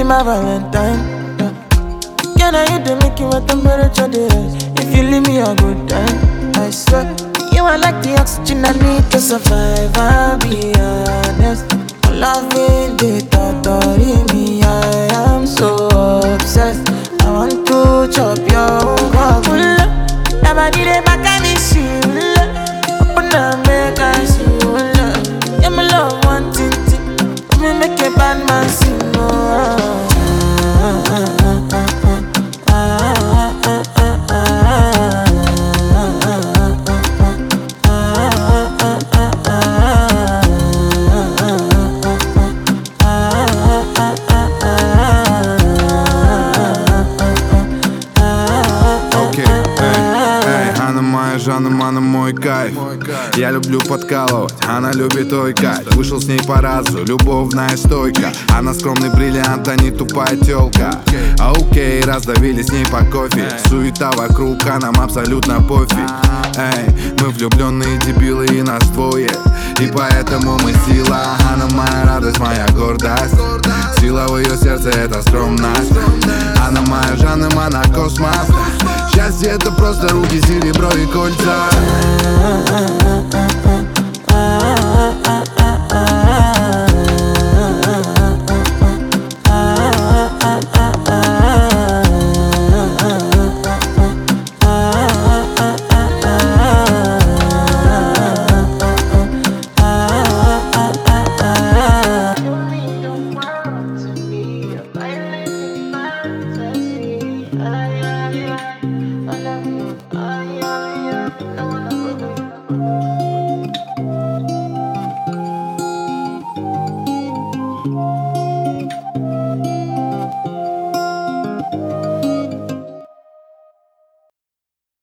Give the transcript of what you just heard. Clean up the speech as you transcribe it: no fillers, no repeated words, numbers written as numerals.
my Valentine. Can I hit the make you a temperature dey rise? If you leave me a good time, I swear. You are like the oxygen I need to survive, I'll be honest. Loving the thought of me, I am so obsessed. I want to chop your heart. Never did it back and it's you. Open up, make I see you. Yeah, my love, one thing. Me make a bad man sing. Она мой кайф. Я люблю подкалывать, она любит ой кайф. Вышел с ней по разу, любовная стойка. Она скромный бриллиант, а не тупая тёлка. Окей, раздавили с ней по кофе. Суета вокруг, а нам абсолютно пофиг. Эй, мы влюбленные дебилы и нас двое. И поэтому мы сила. Она моя радость, моя гордость. Сила в ее сердце — это скромность. Она моя Жанна, она космос. Счастье — это просто руки, серебро и кольца. I